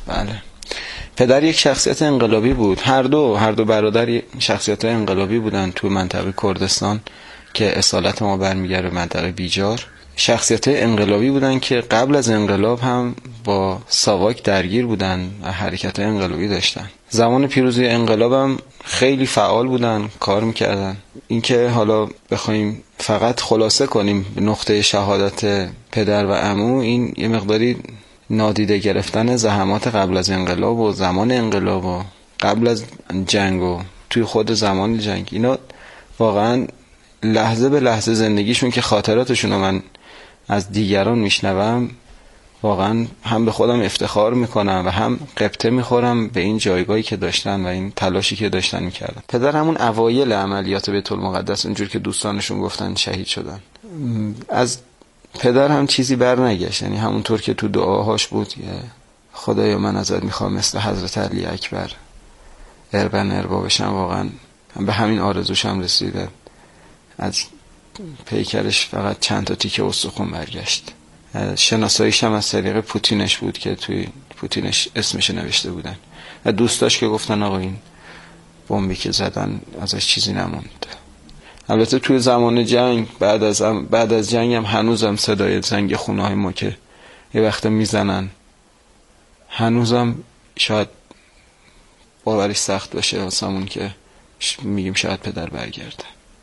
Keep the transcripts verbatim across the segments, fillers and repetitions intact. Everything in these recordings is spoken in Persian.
بله. پدر یک شخصیت انقلابی بود. هر دو هر دو برادر شخصیت انقلابی بودن تو منطقه کردستان که اصالت ما برمیگره منطقه بیجار. شخصیت انقلابی بودن که قبل از انقلاب هم با ساواک درگیر بودن و حرکت انقلابی داشتن. زمان پیروزی انقلاب هم خیلی فعال بودن، کار میکردن. اینکه حالا بخوایم فقط خلاصه کنیم نقطه شهادت پدر و عمو، این یه مقداری نادیده گرفتن زحمات قبل از انقلاب و زمان انقلاب و قبل از جنگ و توی خود زمان جنگ، اینا واقعا لحظه به لحظه زندگیشون که خاطراتشون رو من از دیگران میشنوم، واقعا هم به خودم افتخار میکنم و هم قبطه میخورم به این جایگاهی که داشتن و این تلاشی که داشتن میکردن. پدر همون اوایل عملیات بیت المقدس اونجور که دوستانشون گفتن شهید شدن. از پدر هم چیزی بر نگشت، یعنی همونطور که تو دعاهاش بود، خدایا من ازت میخوام مثل حضرت علی اکبر اربن اربا بشم. واقعا به همین آرزوش هم رسیده. از پیکرش فقط چند تا تیکه استخون برگشت. شناساییش هم از طریق پوتینش بود که توی پوتینش اسمش نوشته بودن و دوستاش که گفتن آقا این بمبی که زدن ازش چیزی نموند. البته توی زمان جنگ بعد از بعد از جنگ هم هنوزم صدای زنگ خونه های ما که یه وقت میزنن هنوزم شاید باورش سخت باشه واسمون که میگیم شاید پدر برگرده.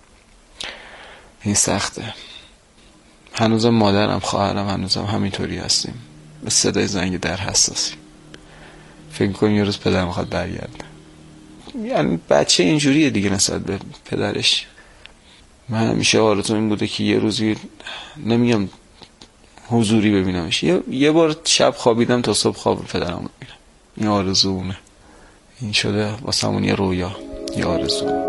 این سخته. هنوزم مادرم خواهرم هنوزم همینطوری هستیم، به صدای زنگ در حساسیم. فکر کنم یه روز پدر میخواد برگرده. یعنی بچه اینجوریه دیگه نسبت به پدرش. من همیشه آرزوم این بوده که یه روزی، نمیگم حضوری ببینمش، یه, یه بار شب خوابیدم تا صبح خواب پدرم ببینم. این آرزومه. این شده واسمون یه رویا، یه آرزو.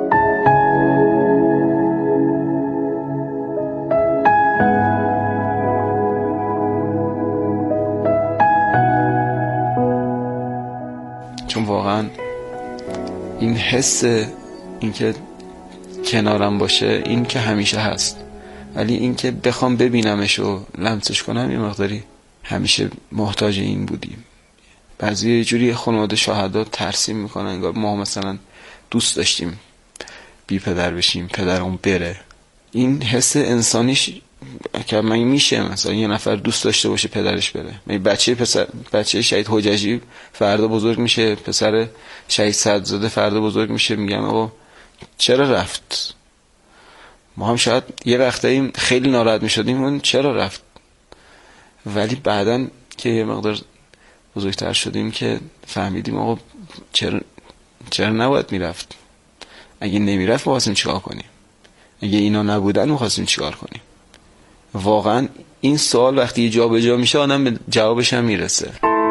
چون واقعا این حس این که کنارم باشه این که همیشه هست، ولی این که بخوام ببینمش و لمسش کنم یه مقداری همیشه محتاج این بودیم. بعضی یه جوری خانواده شهدا ترسیم میکنن انگار ما مثلا دوست داشتیم بی پدر بشیم، پدرمون بره. این حس انسانیش که من میشه مثلا یه نفر دوست داشته باشه پدرش بره. من بچه پسر بچه شهید حججی فردا بزرگ میشه، پسر شهید صدرزاده فردا بزرگ میشه، میگم آقا چرا رفت؟ ما هم شاید یه وقتایی خیلی ناراحت میشدیم اون چرا رفت، ولی بعدن که یه مقدار بزرگتر شدیم که فهمیدیم آقا چرا چرا نباید میرفت. اگه نمیرفت ما خواستیم چیکار کنیم؟ اگه اینا نبودن ما خواستیم چیکار کنیم؟ واقعا این سوال وقتی جا به جا میشه آدم به جوابش هم میرسه.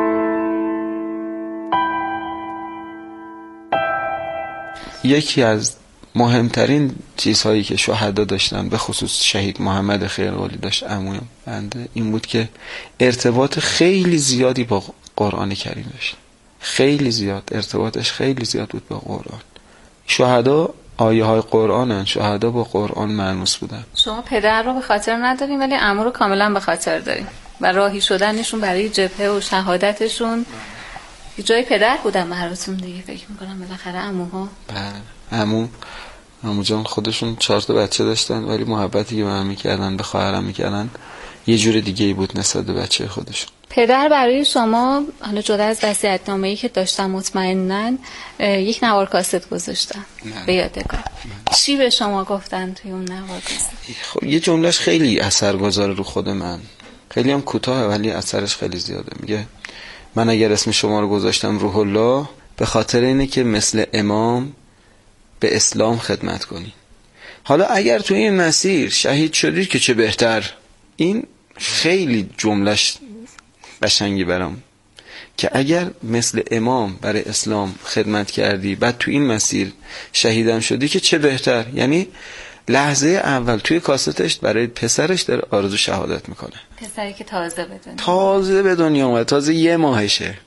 یکی از مهمترین چیزهایی که شهدا داشتن، به خصوص شهید محمد خیرقلی داشت عمویم بنده، این بود که ارتباط خیلی زیادی با قرآن کریم داشت. خیلی زیاد ارتباطش خیلی زیاد بود با قرآن. شهدا آیه های قرآنن، شهدا با قرآن مانوس بودن. شما پدر رو به خاطر ندارین ولی عمو رو کاملا به خاطر دارین و راهی شدنشون برای جبهه و شهادتشون جای پدر بودن براتون دیگه. فکر میکنم بالاخره عموها. بله عمو عمو جان خودشون چهار تا بچه داشتن ولی محبتی که به من میکردن، به خواهرم میکردن، یه جور دیگه ای بود نسبت به بچه خودشون. پدر برای شما حالا جدا از وصیت‌نامه‌ای که داشتن مطمئناً یک نوار کاست گذاشتن به یادگار. چی به شما گفتن توی اون نوار کاست؟ خب یه جملهش خیلی اثرگذار رو خود من، خیلی هم کوتاه ولی اثرش خیلی زیاده. میگه من اگر اسم شما رو گذاشتم روح الله به خاطر اینه که مثل امام به اسلام خدمت کنی. حالا اگر توی این مسیر شهید شدید که چه بهتر. این خیلی جملهش قشنگی برام که اگر مثل امام برای اسلام خدمت کردی بعد تو این مسیر شهیدم شدی که چه بهتر. یعنی لحظه اول توی کاستش برای پسرش داره آرزو شهادت میکنه. پسری که تازه به دنیا تازه به دنیا اومده، تازه یه ماهشه.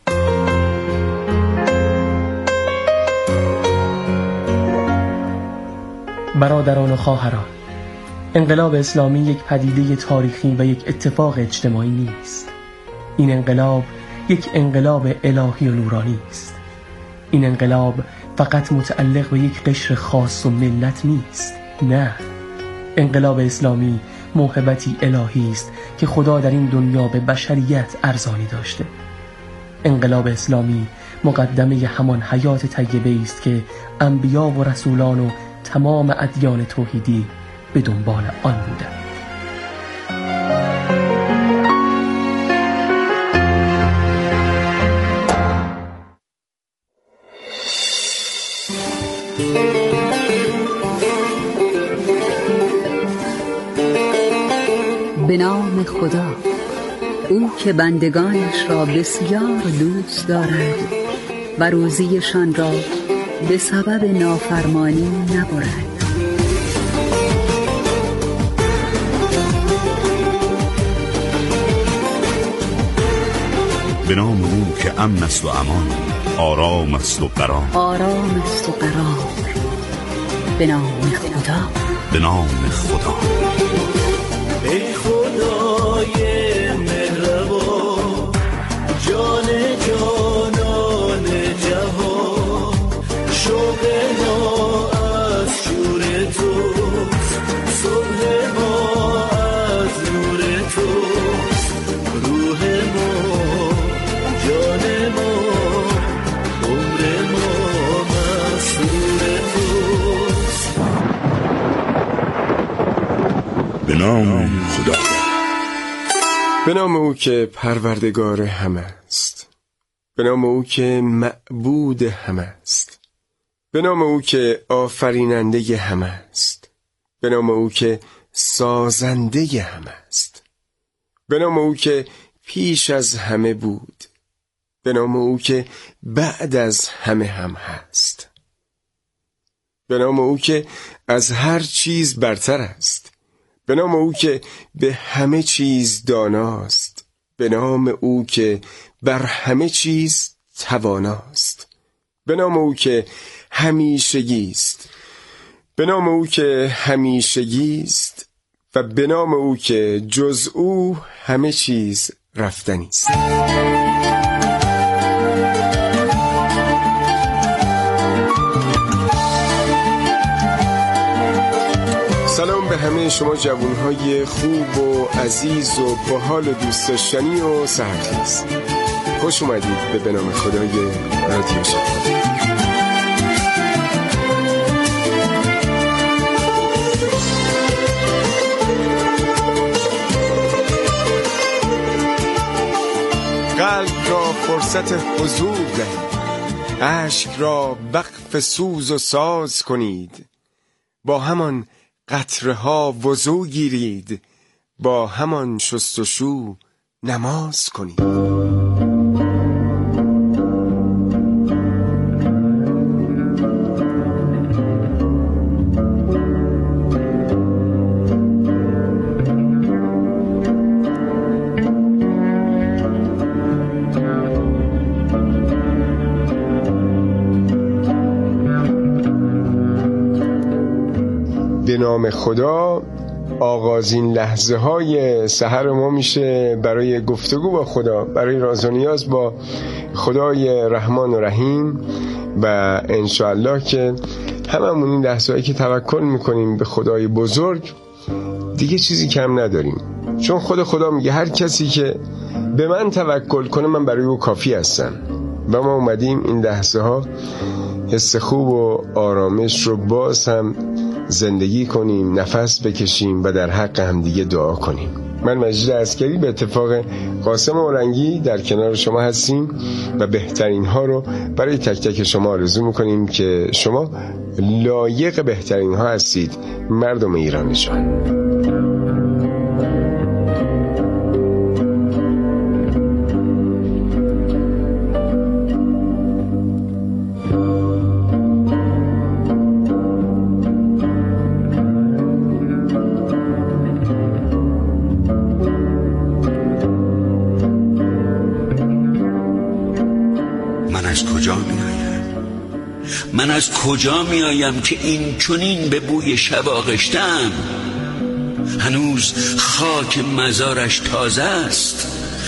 برادران و خواهران، انقلاب اسلامی یک پدیده تاریخی و یک اتفاق اجتماعی نیست. این انقلاب یک انقلاب الهی و نورانی است. این انقلاب فقط متعلق به یک قشر خاص و ملت نیست. نه، انقلاب اسلامی موهبتی الهی است که خدا در این دنیا به بشریت ارزانی داشته. انقلاب اسلامی مقدمه همان حیات طیبه است که انبیا و رسولان و تمام ادیان توحیدی به دنبال آن بودند. به نام خدا، او که بندگانش را بسیار دوست دارد و روزیشان را به سبب نافرمانی نبرد. به نام او که امن است و امان، آرام است و قرار، آرام است و قرار. به نام خدا، به نام خدا. ای خدای مهربان، جان جانان جهان، شوق ما از شور توست، صبح ما از نور توست، روح ما جان ما عمر ما مسرور توست. به نام خدا. به نام او که پروردگار همه است، به نام او که معبود همه است، به نام او که آفریننده همه است، به نام او که سازنده همه است، به نام او که پیش از همه بود، به نام او که بعد از همه هم هست، به نام او که از هر چیز برتر است، به نام او که به همه چیز داناست، به نام او که بر همه چیز تواناست، به نام او که همیشگی است، به نام او که همیشگی است و به نام او که جز او همه چیز رفتنی است. سلام به همه شما جوانهای خوب و عزیز و باحال و دوست داشتنی و سرخیز. خوش اومدید به به نام خدای رادیو شفا. قلب را فرصت حضور دهید، اشک را وقف سوز و ساز کنید، با همان قطره ها وضو گیرید، با همان شستشو نماز کنید. به نام خدا آغازین لحظه های سحر ما میشه برای گفتگو با خدا، برای راز و نیاز با خدای رحمان و رحیم، و انشاءالله که هممون این لحظه هایی که توکل میکنیم به خدای بزرگ دیگه چیزی کم نداریم، چون خود خدا میگه هر کسی که به من توکل کنه من برای او کافی هستم. و ما اومدیم این لحظه ها حس خوب و آرامش رو باز هم زندگی کنیم، نفس بکشیم و در حق هم دیگه دعا کنیم. من مجید عسکری به اتفاق قاسم اورنگی در کنار شما هستیم و بهترین ها رو برای تک تک شما آرزو میکنیم که شما لایق بهترین ها هستید، مردم ایران جان. من از کجا می آیم که این چنین به بوی شب آغشتم؟ هنوز خاک مزارش تازه است،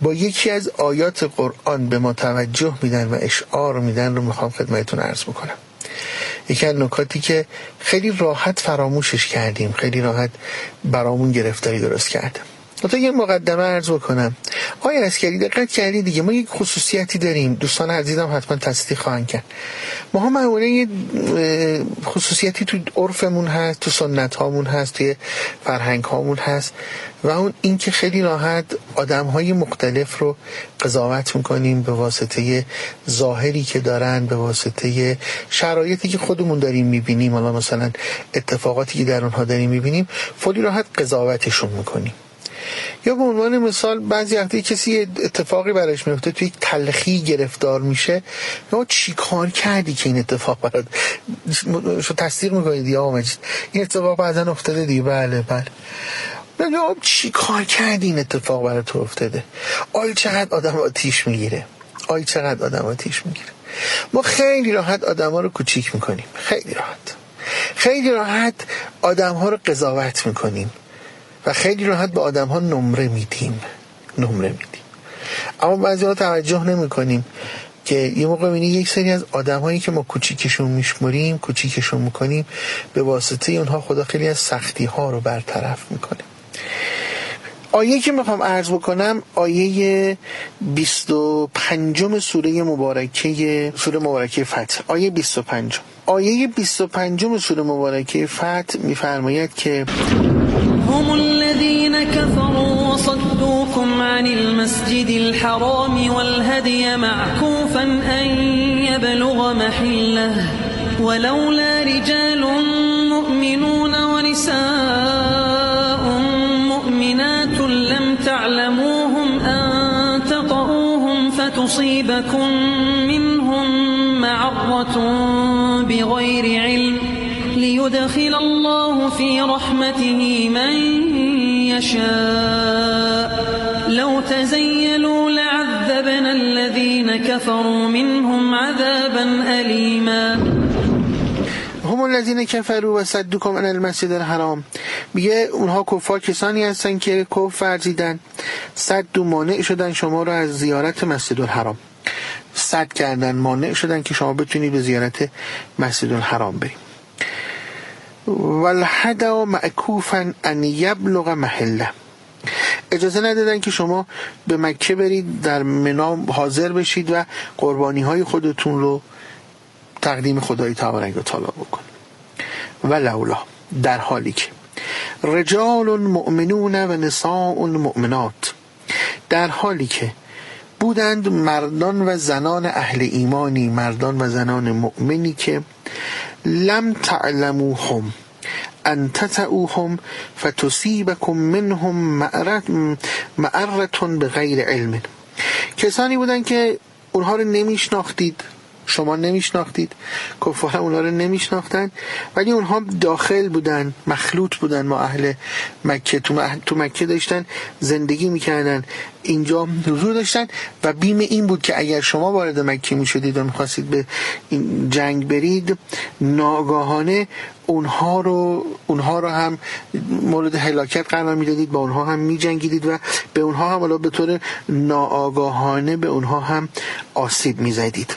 با یکی از آیات قرآن به ما توجه میدن و اشعار میدن رو میخوام خدمتتون عرض بکنم. یکی از نکاتی که خیلی راحت فراموشش کردیم، خیلی راحت برامون گرفتاری درست کرده. تا یه مقدمه عرض بکنم. آیا عسکری دقت کردی دیگه ما یک خصوصیتی داریم، دوستان عزیزم حتما تصدیق خواهند کرد. ما ها معمولا یه خصوصیتی تو عرفمون هست، تو سنت هامون هست، توی فرهنگ هامون هست و اون این که خیلی راحت آدم های مختلف رو قضاوت میکنیم به واسطه ظاهری که دارن، به واسطه شرایطی که خودمون داریم میبینیم، حالا مثلا اتفاقاتی که در اونها داریم میبینیم، خیلی راحت قضاوتشون میکنیم. یا به عنوان مثال بعضی وقتی کسی اتفاقی براش میفته، توی یک تلخی گرفتار میشه، یا چی کار کردی که این اتفاق برات شو تصدیق میکنید یا آمجید این اتفاق بعضا افتاده دیگه؟ بله بله. یا چی کار کردی این اتفاق برات افتاده؟ آی چقدر آدم آتیش میگیره، آی چقدر آدم آتیش میگیره. ما خیلی راحت آدم ها رو کوچیک میکنیم، خیلی راحت خیلی راحت آدم ها رو قضاوت میکنیم و خیلی راحت به آدم ها نمره میدیم نمره میدیم اما بعضی ها توجه نمی کنیم که یه موقع بینی یک سری از آدم هایی که ما کوچیکشون میشمریم، کوچیکشون میکنیم، به واسطه اونها خدا خیلی از سختی ها رو برطرف میکنه. آیه که میخوام عرض بکنم آیه بیست و پنجم سوره مبارکه سوره مبارکه فتح، آیه بیست و پنج. آیه بیست و پنجم سوره مبارکه فتح میفرماید که هم الذين كفروا وصدوكم عن المسجد الحرام والهدي معكوفا أن يبلغ محله ولولا رجال مؤمنون ونساء مؤمنات لم تعلموهم أن تطؤوهم فتصيبكم منهم معرة بغير علم ليدخل الله في رحمته من يشاء لو تزيلوا لعذبنا الذين كفروا منهم عذابا أليما. هم الذين كفروا وصدوكم عن المسجد الحرام، میگه اونها کفار کسانی هستن که کفر ورزیدن، صد و مانع شدن شما رو از زیارت مسجد الحرام، صد کردن، مانع شدن که شما بتونید به زیارت مسجد الحرام برید. والهدی معکوفا ان یبلغ محله، اجازه ندادن که شما به مکه برید، در منا حاضر بشید و قربانی های خودتون رو تقدیم خدای تبارک و تعالی بکنید. ولولا، در حالی که رجال مؤمنون و نساء مؤمنات، در حالی که بودند مردان و زنان اهل ایمانی، مردان و زنان مؤمنی که لم تعلموهم ان تطؤوهم فتصيبكم منهم معرة بغیر علم، کسانی بودند که اونها رو نمیشناختید، شما نمیشناختید، کفار اونها رو نمیشناختن، ولی اونها داخل بودن، مخلوط بودن، ما اهل مکه تو, مح... تو مکه داشتن زندگی میکردن، اینجا حضور داشتن و بیم این بود که اگر شما وارد مکه میشدید و میخواستید به این جنگ برید، ناگاهانه اونها رو اونها رو هم مورد هلاکت قرار میدادید، با اونها هم میجنگیدید و به اونها هم ولی به طور ناآگاهانه به اونها هم آسیب میزدید.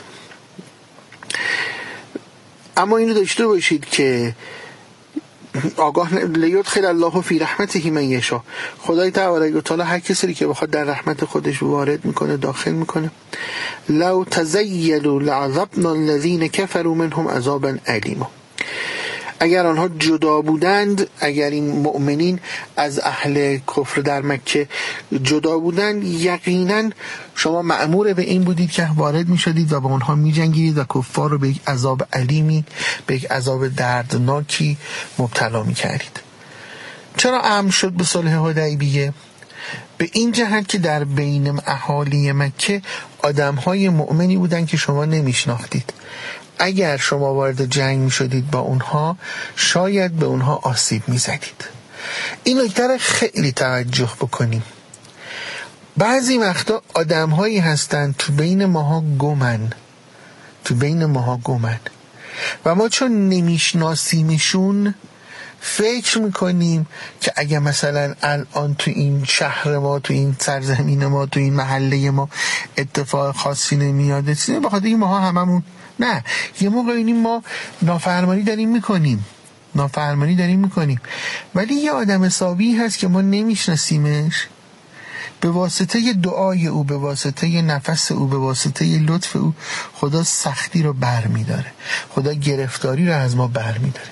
اما اینو داشته باشید که آگاه لیدخل الله فی رحمته من یشاء، خدای تبارک و تعالی هر کسی که بخواد در رحمت خودش وارد میکنه، داخل میکنه. لو تزیلوا لعذبنا الذین کفروا منهم عذابا الیما، اگر آنها جدا بودند، اگر این مؤمنین از اهل کفر در مکه جدا بودند، یقینا شما مأمور به این بودید که وارد می شدید و با اونها می جنگیدید و کفار رو به یک عذاب علیمی، به یک عذاب دردناکی مبتلا می کردید. چرا امر شد به صلح حدیبیه؟ به این جهت که در بین اهالی مکه آدمهای مؤمنی بودند که شما نمی شناختید. اگر شما وارد جنگ می شدید با اونها، شاید به اونها آسیب می زدید. این نکته خیلی توجه بکنیم. بعضی وقتا آدم هایی هستن تو بین ماها گمن تو بین ماها گمن و ما چون نمیشناسیمشون فکر میکنیم که اگه مثلا الان تو این شهر ما، تو این سرزمین ما، تو این محله ما اتفاق خاصی نمیاد، چیزی بخاطر این ماها هممون نه، یه موقع اینیم ما نافرمانی داریم میکنیم نافرمانی داریم میکنیم ولی یه آدم حسابی هست که ما نمیشناسیمش، به واسطه دعای او، به واسطه نفس او، به واسطه لطف او خدا سختی رو بر میداره، خدا گرفتاری رو از ما بر میداره.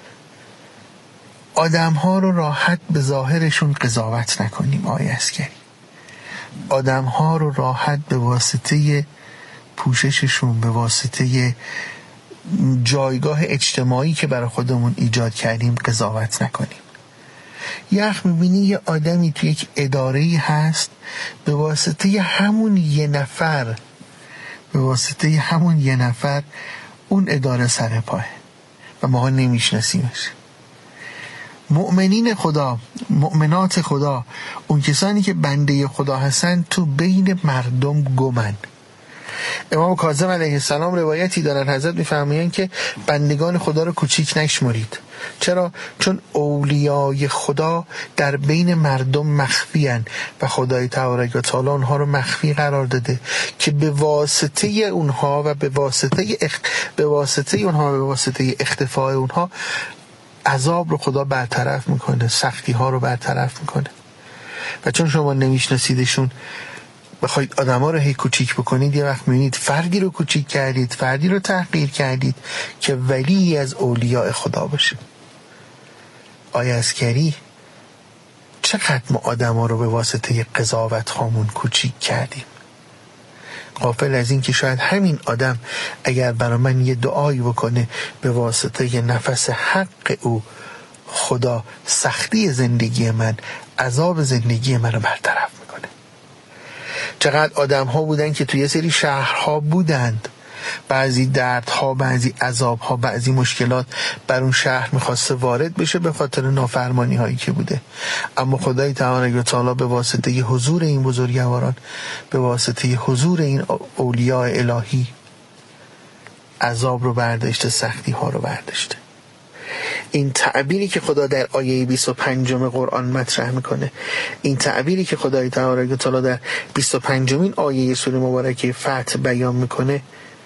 آدم ها رو راحت به ظاهرشون قضاوت نکنیم آیه عسکری. آدم ها رو راحت به واسطه پوشششون، به واسطه جایگاه اجتماعی که برای خودمون ایجاد کردیم قضاوت نکنیم. یخ میبینی یه آدمی توی یک اداره‌ای هست، به واسطه همون یه نفر به واسطه همون یه نفر اون اداره سر پاه و ما نمیشناسیمش. مؤمنین خدا، مؤمنات خدا، اون کسانی که بنده خدا هستن تو بین مردم گمن. امام کاظم علیه السلام روایتی دارن، حضرت میفرمایند که بندگان خدا رو کوچیک نشمرید. چرا؟ چون اولیای خدا در بین مردم مخفی هن و خدای تبارک و تعالی اونها رو مخفی قرار داده که به واسطه اونها و به واسطه اخ... به واسطه اونها و به واسطه اختفاء اونها عذاب رو خدا برطرف میکنه، سختی ها رو برطرف میکنه. و چون شما نمیشناسیدشون بخواید آدم ها رو هی کوچیک بکنید، یه وقت میبینید فردی رو کوچیک کردید، فردی رو تحقیر کردید که ولی از اولیاء خدا باشه. آیه عسکری چقدر ما آدم ها رو به واسطه قضاوت هامون کوچیک کردیم، غافل از این که شاید همین آدم اگر برای من یه دعایی بکنه به واسطه یه نفس حق او خدا سختی زندگی من، عذاب زندگی من رو برطرف میکنه. چقدر آدم ها بودن که توی یه سری شهرها بودند، بعضی دردها، بعضی عذابها، بعضی مشکلات بر اون شهر میخواسته وارد بشه به خاطر نافرمانی هایی که بوده، اما خدای تبارک و تعالی به واسطه حضور این بزرگواران، به واسطه حضور این اولیاء الهی عذاب رو برداشته، سختی ها رو برداشته. این تعبیری که خدا در آیه بیست و پنجم قرآن مطرح میکنه، این تعبیری که خدای تبارک و تعالی در بیست و پنجمین آیه سوره مبارکه فتح بیان میکنه،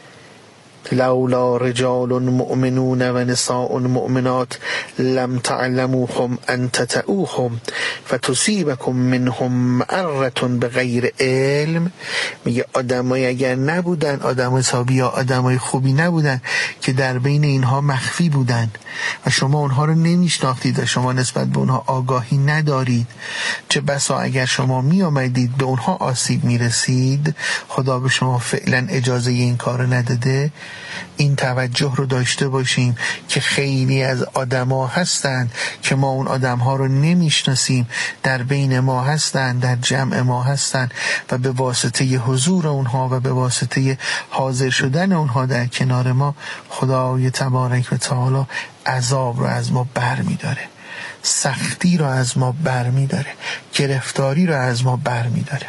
لولا رجال مؤمنون و نساء مؤمنات لم تعلموهم ان تطئوهم فتصيبكم منهم معرة بغیر علم. میگه آدمای اگر نبودن، آدمای حسابی یا آدمای خوبی نبودن که در بین اینها مخفی بودن و شما اونها رو نمیشناختید و شما نسبت به اونها آگاهی ندارید، چه بسا اگر شما می آمدید به اونها آسیب میرسید، خدا به شما فعلا اجازه این کار نداده. این توجه رو داشته باشیم که خیلی از آدما هستند که ما اون آدمها رو نمیشناسیم، در بین ما هستند، در جمع ما هستند و به واسطه حضور اونها و به واسطه حاضر شدن اونها در کنار ما خدای تبارک و تعالی عذاب رو از ما بر می داره، سختی رو از ما بر می داره، گرفتاری رو از ما بر می داره.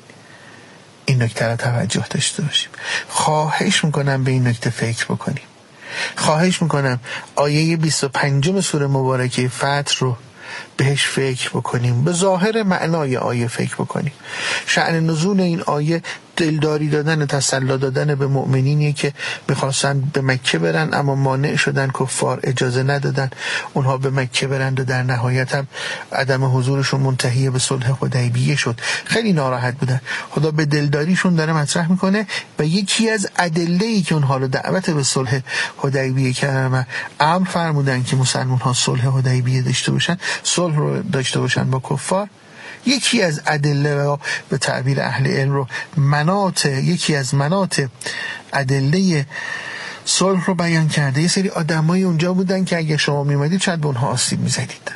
این نکته رو توجه داشته باشیم. خواهش میکنم به این نکته فکر بکنیم. خواهش میکنم آیه بیست و پنجم سوره مبارکه فتح رو بهش فکر بکنیم، به ظاهر معنای آیه فکر بکنیم. شأن نزول این آیه دلداری دادن، تسلی دادن به مؤمنینی که میخواستن به مکه برن اما مانع شدن، کفار اجازه ندادن اونها به مکه برند و در نهایت هم عدم حضورشون منتهی به صلح حدیبیه شد. خیلی ناراحت بودن. خدا به دلداریشون داره مطرح میکنه و یکی از ادله‌ای که اونها رو دعوت به صلح حدیبیه کردن و امر فرمودن که مسلمان ها صلح حدیبیه داشته باشن، صلح رو داشته باشن با کفار، یکی از ادله و به تعبیر اهل علم رو مناط، یکی از مناط ادله صلح رو بیان کرده. یه سری آدمایی اونجا بودن که اگه شما میمدید شاید به اونها آسیب میزدید.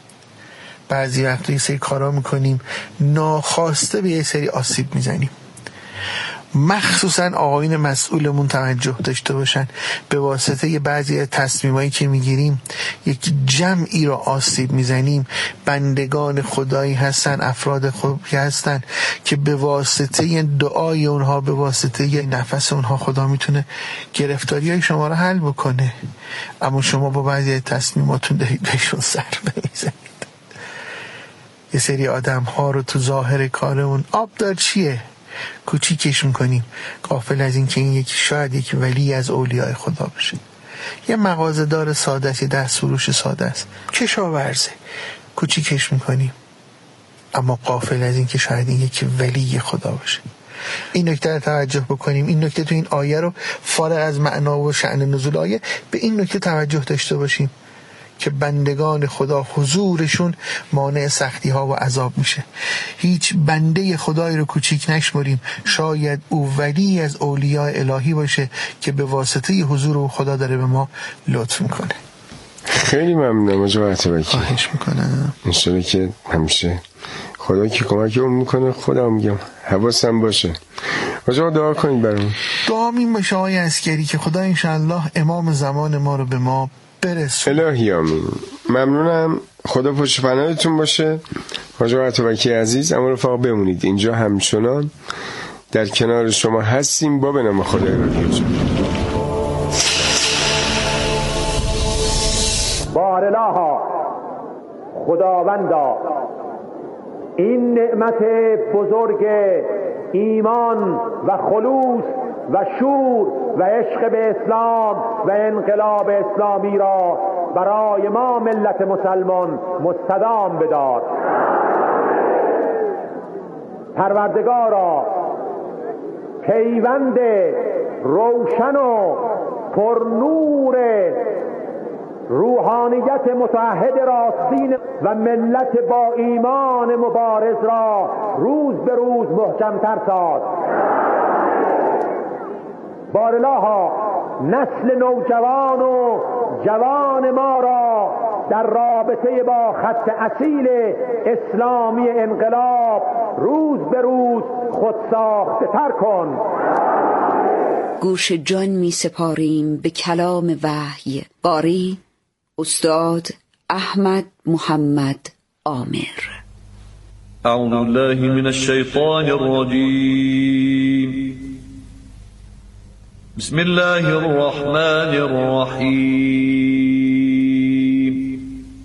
بعضی وقتا یه سری کارا میکنیم ناخواسته به یه سری آسیب میزنیم. مخصوصا آقایون مسئولمون توجه داشته باشن. به واسطه بعضی تصمیمایی که میگیریم یک جمعی را آسیب میزنیم. بندگان خدایی هستن، افراد خوبی هستن که به واسطه دعای اونها، به واسطه نفس اونها خدا میتونه گرفتاری های شما را حل بکنه. اما شما با بعضی تصمیماتون دارید بهشون ضربه میزنید. یه سری آدم ها رو تو ظاهر کارمون آبدار چیه کوچیکش میکنیم، غافل از این که این یکی شاید یک ولی از اولیاء خدا باشه. یه مغازه‌دار ساده است، یه دستفروش ساده است، کشاورزه، کوچیکش میکنیم، اما غافل از این که شاید این یکی ولی خدا باشه. این نکته رو توجه بکنیم. این نکته تو این آیه رو فارغ از معنا و شأن نزول آیه به این نکته توجه داشته باشیم که بندگان خدا حضورشون مانع سختی ها و عذاب میشه. هیچ بنده خدایی رو کوچیک نشمریم، شاید او ولی از اولیاء الهی باشه که به واسطه حضور او خدا داره به ما لطف میکنه. خیلی ممنونم آقا عطابکی. خواهش میکنم. انشالله که همیشه خدا که کمک اون میکنه، خدا میگم حواسم باشه. آقا دعا کنید برام. دعا این باشه آقای عسکری که خدا انشالله امام زمان ما رو به ما برسون. الهی آمین. ممنونم. خدا پشت پناهتون باشه. حاج عطابکی عزیز، اما رفاق بمونید اینجا، همچنان در کنار شما هستیم با به نام خدای رادیو. بارالها خداوندا این نعمت بزرگ ایمان و خلوص و شور و عشق به اسلام و انقلاب اسلامی را برای ما ملت مسلمان مستدام بدار. پروردگارا پیوند روشن و پرنور روحانیت متحد راستین و ملت با ایمان مبارز را روز به روز محکم‌تر ساز. بارالها نسل نوجوان و جوان ما را در رابطه با خط اصیل اسلامی انقلاب روز به روز خودساخته تر کن. گوش جان می سپاریم به کلام وحی. قاری استاد احمد محمد عامر. اعوذ بالله من الشیطان الرجیم. بسم الله الرحمن الرحیم.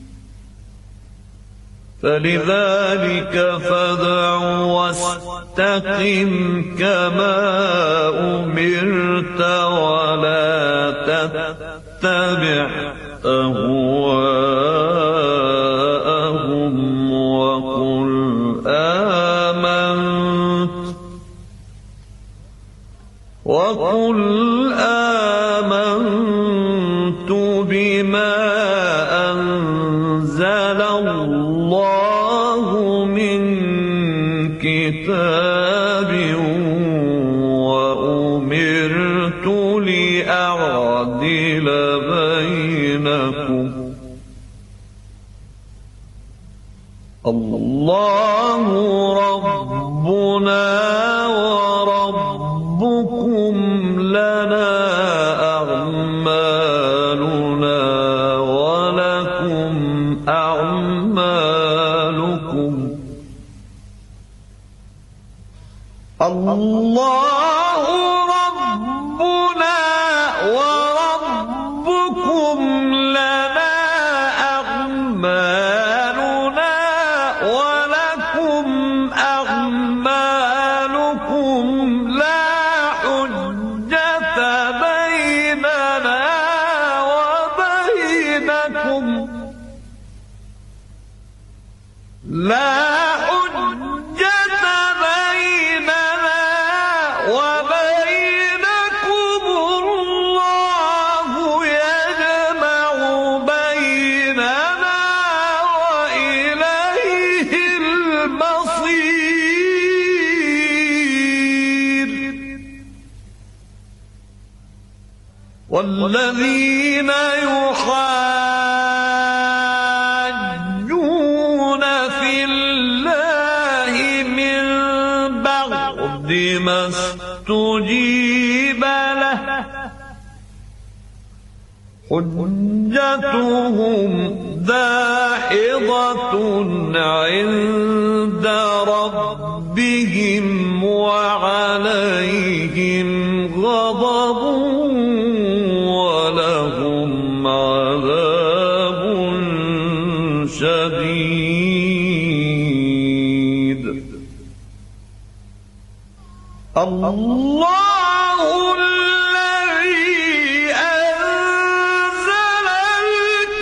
فلذلك فادع واستقم كما أمرت ولا تتبع أهواءهم وقل آمنت وقل آمنت بما أنزل الله من كتاب وأمرت لأعدل بينكم الله ربنا وربكم لنا أعمالنا ولكم أعمالكم الله ربنا وربكم لنا أعمالنا ولكم أعمالكم لا حجة بيننا وبينكم لا والذين يحاجون في الله من بعد ما استجيب حجتهم داحضة عند ربهم وعليهم غضب ولهم عذاب شديد. الله